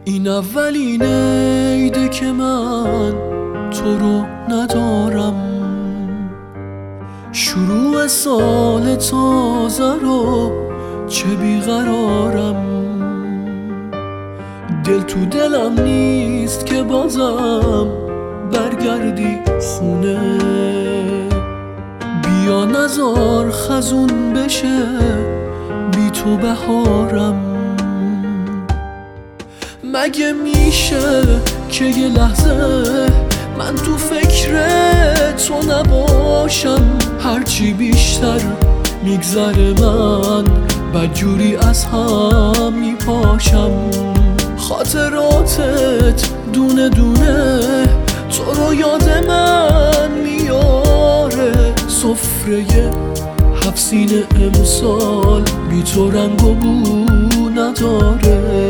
این اولین عیده که من تو رو ندارم، شروع سال تازه رو چه بیقرارم. دل تو دلم نیست که بازم برگردی خونه، بیا نزار خزون بشه بی تو بهارم. مگه میشه که یه لحظه من تو فکر تو نباشم؟ هرچی بیشتر میگذره من بدجوری از هم میپاشم. خاطراتت دونه دونه تو رو یاد من میاره. سفره 7 سین امسال بی تو رنگ و بو نداره.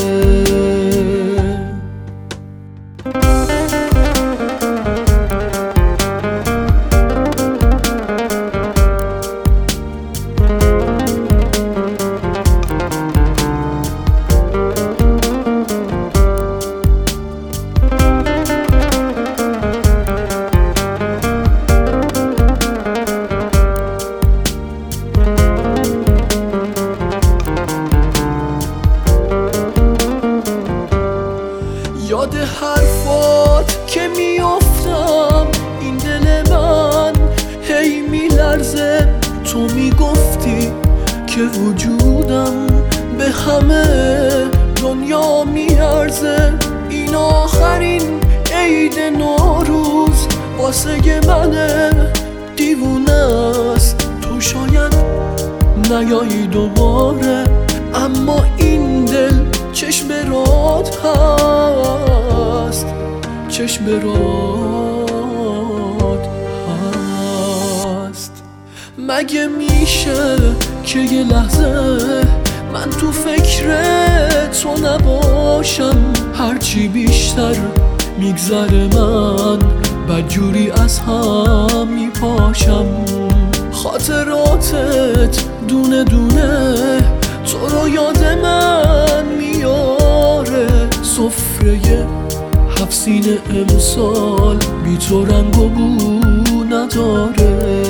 یاد حرفات که میافتم این دل من هی میلرزه. تو میگفتی که وجودم به همه دنیا میارزه. این آخرین عید نوروز واسه من دیوونه است. تو شاید نیایی دوباره، اما این دل چشم رات هست، چشم رات هست. مگه میشه که یه لحظه من تو فکر تو نباشم؟ هرچی بیشتر میگذره من بدجوری از هم میپاشم. خاطراتت دونه دونه تو رو یاد من میاره. سفره 7 سین امسال بی تو رنگ و بو نداره.